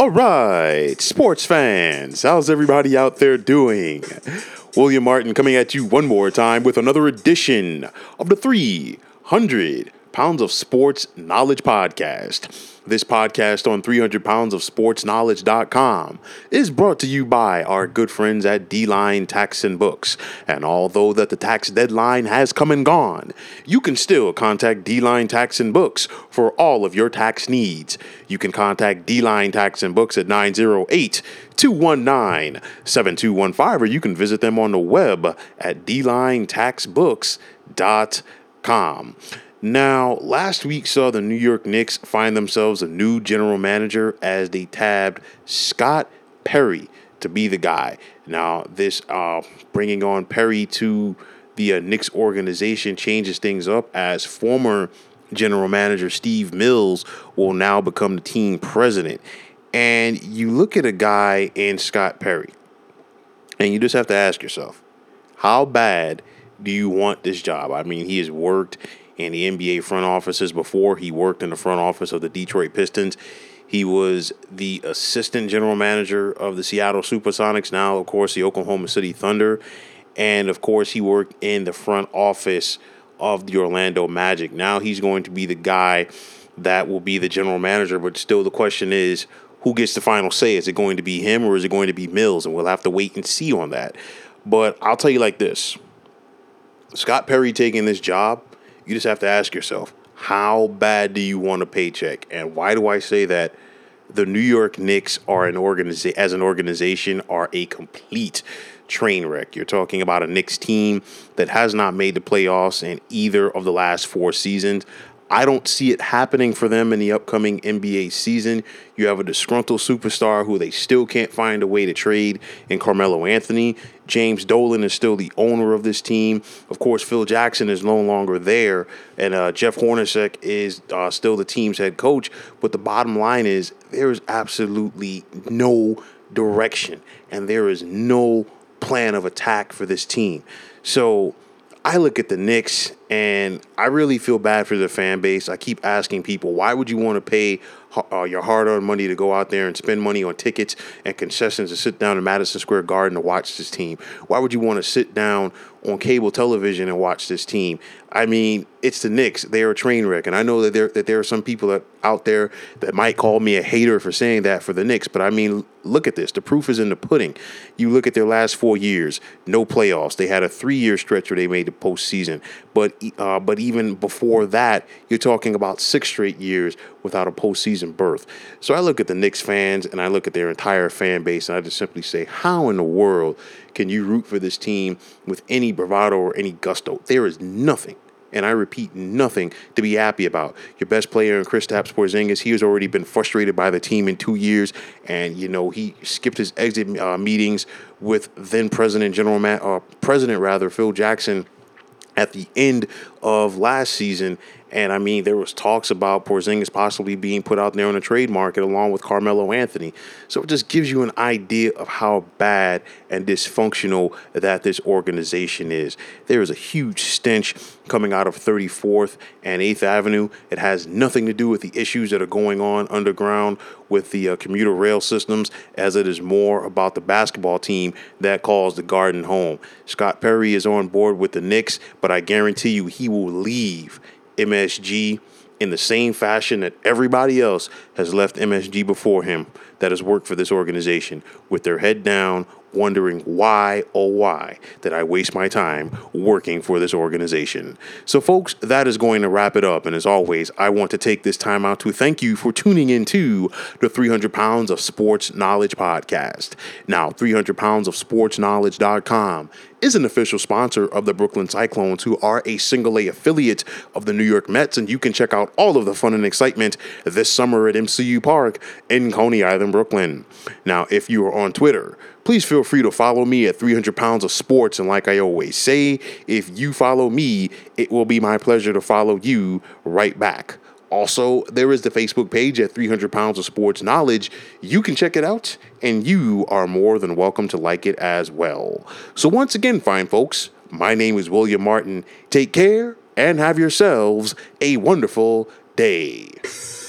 All right, sports fans, how's everybody out there doing? William Martin coming at you one more time with another edition of the 300 Pounds of Sports Knowledge Podcast. This podcast on 300 Pounds of Sports Knowledge.com is brought to you by our good friends at D-Line Tax and Books. And although that the tax deadline has come and gone, you can still contact D-Line Tax and Books for all of your tax needs. You can contact D-Line Tax and Books at 908-219-7215, or you can visit them on the web at dlinetaxbooks.com. Now, last week saw the New York Knicks find themselves a new general manager as they tabbed Scott Perry to be the guy. Now, this bringing on Perry to the Knicks organization changes things up, as former general manager Steve Mills will now become the team president. And you look at a guy in Scott Perry, and you just have to ask yourself, how bad do you want this job? I mean, he has worked in the NBA front offices before. He worked in the front office of the Detroit Pistons. He was the assistant general manager of the Seattle Supersonics, now, of course, the Oklahoma City Thunder. And, of course, he worked in the front office of the Orlando Magic. Now he's going to be the guy that will be the general manager. But still, the question is, who gets the final say? Is it going to be him or is it going to be Mills? And we'll have to wait and see on that. But I'll tell you like this. Scott Perry taking this job, you just have to ask yourself, how bad do you want a paycheck? And why do I say that? The New York Knicks are as an organization are a complete train wreck. You're talking about a Knicks team that has not made the playoffs in either of the last 4 seasons. I don't see it happening for them in the upcoming NBA season. You have a disgruntled superstar who they still can't find a way to trade in Carmelo Anthony. James Dolan is still the owner of this team. Of course, Phil Jackson is no longer there, and Jeff Hornacek is still the team's head coach. But the bottom line is there is absolutely no direction, and there is no plan of attack for this team. So I look at the Knicks, and I really feel bad for the fan base. I keep asking people, why would you want to pay your hard-earned money to go out there and spend money on tickets and concessions to sit down in Madison Square Garden to watch this team? Why would you want to sit down on cable television and watch this team? I mean, it's the Knicks. They are a train wreck, and I know that there are some people out there that might call me a hater for saying that for the Knicks, but I mean, look at this. The proof is in the pudding. You look at their last 4 years, no playoffs. They had a 3-year stretch where they made the postseason, but even before that, you're talking about 6 straight years without a postseason berth. So I look at the Knicks fans and I look at their entire fan base, and I just simply say, how in the world can you root for this team with any bravado or any gusto? There is nothing, and I repeat, nothing to be happy about. Your best player in Kristaps Porzingis, he has already been frustrated by the team in 2 years, and he skipped his exit meetings with then President Phil Jackson at the end of last season. And I mean, there was talks about Porzingis possibly being put out there on the trade market along with Carmelo Anthony. So it just gives you an idea of how bad and dysfunctional that this organization is. There is a huge stench coming out of 34th and 8th Avenue. It has nothing to do with the issues that are going on underground with the commuter rail systems, as it is more about the basketball team that calls the Garden home. Scott Perry is on board with the Knicks, but I guarantee you he will leave MSG in the same fashion that everybody else has left MSG before him that has worked for this organization, with their head down, wondering why, oh why, did I waste my time working for this organization. So folks, that is going to wrap it up. And as always, I want to take this time out to thank you for tuning into the 300 Pounds of Sports Knowledge podcast. Now, 300 Pounds of Sports Knowledge.com is an official sponsor of the Brooklyn Cyclones, who are a single A affiliate of the New York Mets, and you can check out all of the fun and excitement this summer at MCU Park in Coney Island, Brooklyn. Now, if you are on Twitter, please feel free to follow me at 300 Pounds of Sports, and like I always say, if you follow me, it will be my pleasure to follow you right back. Also, there is the Facebook page at 300 Pounds of Sports Knowledge. You can check it out, and you are more than welcome to like it as well. So once again, fine folks, my name is William Martin. Take care and have yourselves a wonderful day.